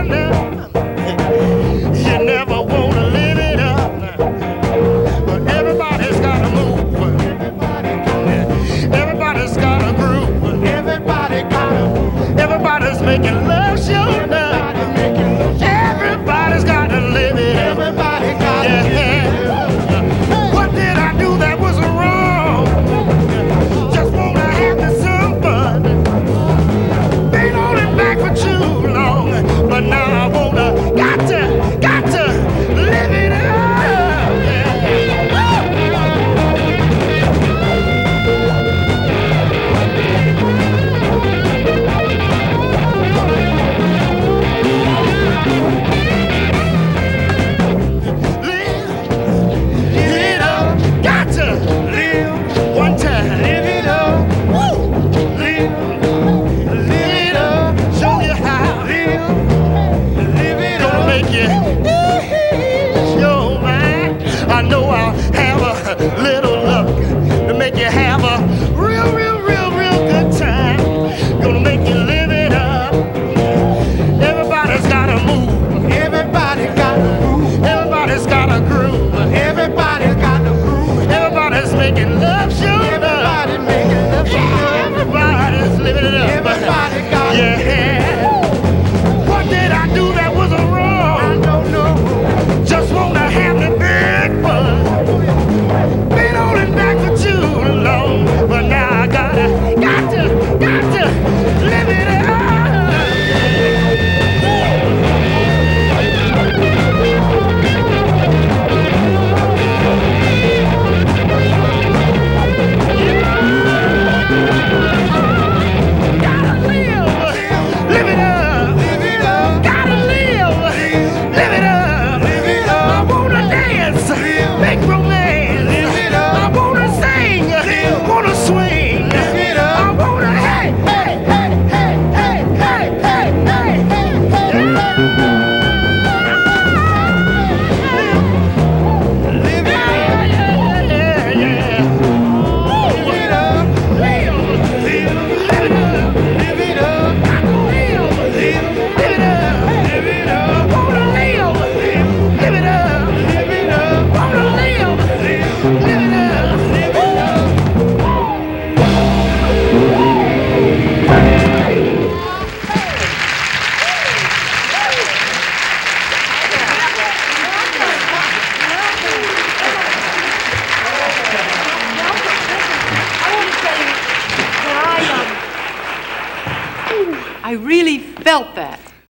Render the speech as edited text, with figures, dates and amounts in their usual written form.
You never want to live it up, but everybody's got to move. Everybody's got a groove. Everybody's making love show now. Everybody's got to live it up. What did I do that was wrong? Just wanna have me some fun. Been holding back for too long, but now I wanna, got to live it up. Little luck to make you have a real good time. Gonna make you live it up. Everybody's gotta move. Everybody's got a groove. Everybody's making love show. Everybody's living it up. What did I do that was wrong? I don't know. Just wanna have the big fun. Been holding back for too long, but now I got to live it up. Gotta live it up. Gotta live it up. I wanna dance, make romance. I wanna sing, wanna swing. I wanna hey. Live it I really felt that.